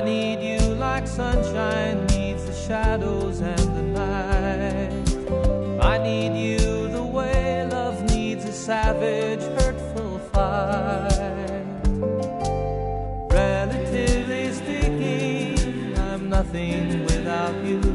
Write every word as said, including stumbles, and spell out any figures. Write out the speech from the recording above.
need you like sunshine needs the shadows and the night. I need you the way love needs a savage, hurtful fight. Relatively speaking, I'm nothing without you.